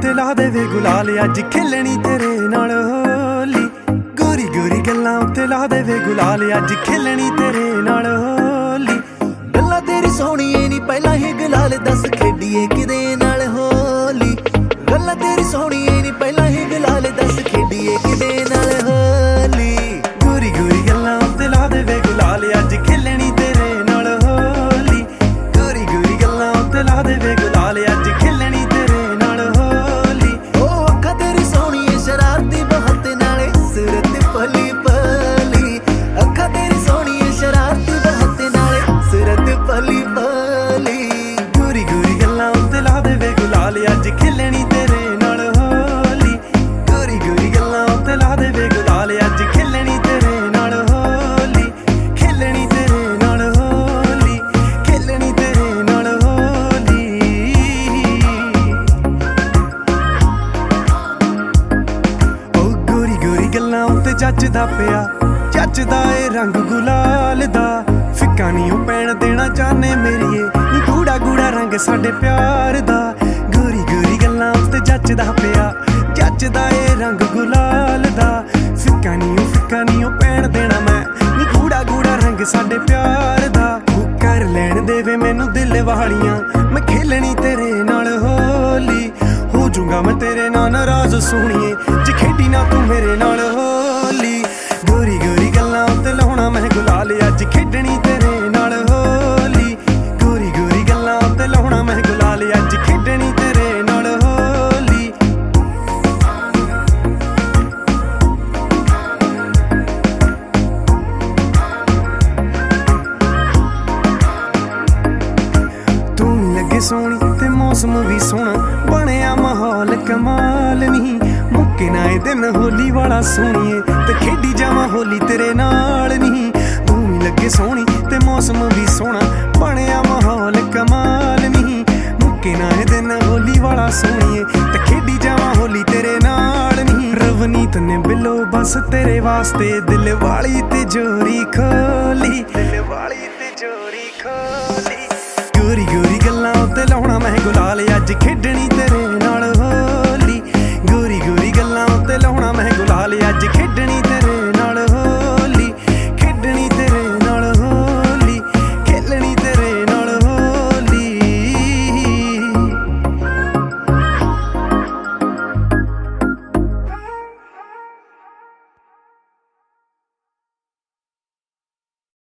ਉੱਤੇ ਲਾ ਦੇਵੇ ਗੁਲਾਲ ਅੱਜ ਖੇਲਣੀ ਤੇਰੇ ਨਾਲ ਹੋਲੀ। ਗੋਰੀ ਗੋਰੀ ਗੱਲਾਂ ਉੱਤੇ ਲਾ ਦੇਵੇ ਗੁਲਾਲ ਅੱਜ ਖੇਲਣੀ ਤੇਰੇ ਨਾਲ ਹੋਲੀ। ਗੱਲਾਂ ਤੇਰੀ ਸੋਹਣੀਏ ਨੀ ਪਹਿਲਾਂ ਹੀ ਗੁਲਾਲ ਦੱਸ ਖੇਡੀਏ ਕਿਦੇ ਨਾਲ ਹੋਲੀ। ਗੱਲਾਂ ਤੇਰੀ ਸੋਹਣੀਏ ਨੀ ਪਹਿਲਾਂ ਹੀ ਗੁਲਾਲ ਦੱਸ ਖੇਡੀਏ ਕਿਦੇ ਨਾਲ ਹੋਲੀ। ਗੋਰੀ ਗੋਰੀ ਗੱਲਾਂ ਉੱਤੇ ਲਾ ਦੇਵੇ ਗੁਲਾਲ ਅੱਜ ਖੇਲਣੀ ਤੇਰੇ ਨਾਲ ਹੋਲੀ। ਗੋਰੀ ਗੋਰੀ ਗੱਲਾਂ ਉੱਤੇ ਲਾ ਦੇਵੇ ਗੁਲਾਲ ਅੱਜ ਖੇਲਣੀ ਤੇਰੇ ਨਾਲ ਹੋਲੀ। ਉਹ ਅੱਖਾਂ ਤੇਰੀ ਸੋਹਣੀਏ ਸ਼ਰਾਰਤੀ ਬਹੁਤ ਨਾਲੇ ਸੂਰਤ ਭਲੀ ਭਲੀ। ਅੱਖਾਂ ਤੇਰੀ ਸੋਹਣੀਏ ਸ਼ਰਾਰਤੀ ਬਹੁਤ ਨਾਲੇ ਸੂਰਤ ਭਲੀ ਭਲੀ। ਗੋਰੀ ਗੋਰੀ ਗੱਲਾਂ ਉੱਤੇ ਲਾ ਦੇਵੇ ਗੁਲਾਲ ਅੱਜ ਖੇਲਣੀ ਤੇਰੇ ਨਾਲ ਹੋਲੀ। ਗੋਰੀ ਗੋਰੀ ਗੱਲਾਂ ਉੱਤੇ ਲਾ ਦੇਵੇ ਗੁਲਾਲ ਅੱਜ ਖੇਲਣੀ ਤੇਰੇ ਨਾਲ ਹੋਲੀ। ਖੇਲਣੀ ਤੇਰੇ ਨਾਲ ਹੋਲੀ। ਖੇਲਣੀ ਤੇਰੇ ਨਾਲ ਹੋਲੀ। ਉਹ ਗੋਰੀ ਗੋਰੀ ਗੱਲਾਂ ਉੱਤੇ ਜੱਜਦਾ ਪਿਆ ਜੱਜਦਾ ਏ ਰੰਗ ਗੁਲਾਲ ਦਾ। ਫਿੱਕਾ ਨੀ ਉਹ ਪੈਣ ਦੇਣਾ ਚਾਹਨੇ ਮੇਰੀਏ ਨੀ ਗੂੜਾ ਗੂੜਾ ਰੰਗ ਸਾਡੇ ਪਿਆਰ ਦਾ। ਗੋਰੀ ਗੋਰੀ ਗੱਲਾਂ ਉੱਤੇ ਜੱਜਦਾ ਪਿਆ ਜੱਜਦਾ ਏ ਰੰਗ ਗੁਲਾਲ ਦਾ। ਫਿੱਕਾ ਨੀ ਉਹ ਪੈਣ ਦੇਣਾ ਮੈਂ ਨੀ ਗੂੜਾ ਗੂੜਾ ਰੰਗ ਸਾਡੇ ਪਿਆਰ ਦਾ। ਉਹ ਕਰ ਲੈਣ ਦੇਵੇ ਮੈਨੂੰ ਦਿਲ ਵਾਲੀਆਂ ਮੈਂ ਖੇਲਣੀ ਤੇਰੇ ਨਾਲ ਹੋਲੀ। ਹੋ ਜੂੰਗਾ ਮੈਂ ਤੇਰੇ ਨਾਲ ਨਾਰਾਜ਼ ਸੋਹਣੀਏ ਜੇ ਖੇਡੀ ਨਾ ਤੂੰ ਮੇਰੇ ਨਾਲ ਹੋਲੀ। ਗੋਰੀ ਗੋਰੀ ਗੱਲਾਂ ਉੱਤੇ ਲਾਉਣਾ ਮੈਂ ਗੁਲਾਲ ਅੱਜ ਖੇਡਣੀ ਤੇਰੇ ਨਾਲ ਹੋਲੀ। ਗੋਰੀ ਗੋਰੀ ਗੱਲਾਂ ਉੱਤੇ ਲਾਉਣਾ ਮੈਂ ਗੁਲਾਲ ਅੱਜ ਖੇਡਣੀ ਤੇਰੇ ਨਾਲ ਹੋਲੀ। ਤੂੰ ਲੱਗੇ ਸੋਹਣੀ ਤੇ ਮੌਸਮ ਵੀ ਸੋਹਣਾ ਬਣਿਆ ਮਾਹੌਲ ਕਮਾਲ ਨਹੀਂ। ਮੁੱਕੇ ਨਾ ਇਹ ਦਿਨ ਹੋਲੀ ਵਾਲਾ ਸੋਹਣੀਏ ਤੇ ਖੇਡੀ ਜਾਵਾਂ ਹੋਲੀ ਤੇਰੇ ਨਾਲ ਨਹੀਂ। ਤੂੰ ਵੀ ਲੱਗੇ ਸੋਹਣੀ ਤੇ ਮੌਸਮ ਵੀ ਸੋਹਣਾ ਬਣਿਆ ਮਾਹੌਲ ਕਮਾਲ ਨਹੀਂ। ਮੁੱਕੇ ਨਾ ਇਹ ਦਿਨ ਹੋਲੀ ਵਾਲਾ ਸੋਹਣੀਏ ਤੇ ਖੇਡੀ ਜਾਵਾਂ ਹੋਲੀ ਤੇਰੇ ਨਾਲ ਨਹੀਂ। ਰਵਨੀਤ ਨੇ ਬਿੱਲੋ ਬਸ ਤੇਰੇ ਵਾਸਤੇ ਦਿਲ ਵਾਲੀ ਤੇ ਜੋਰੀ ਖੋਲੀ। ਦਿਲ ਵਾਲੀ ਤੇ ਜੋਰੀ ਖੋਲੀ। ਗੋਰੀ ਗੋਰੀ ਗੱਲਾਂ ਉੱਤੇ ਲਾਉਣਾ ਮੈਂ ਗੁਲਾਲ ਅੱਜ ਖੇਡਣੀ ਤੇਰੇ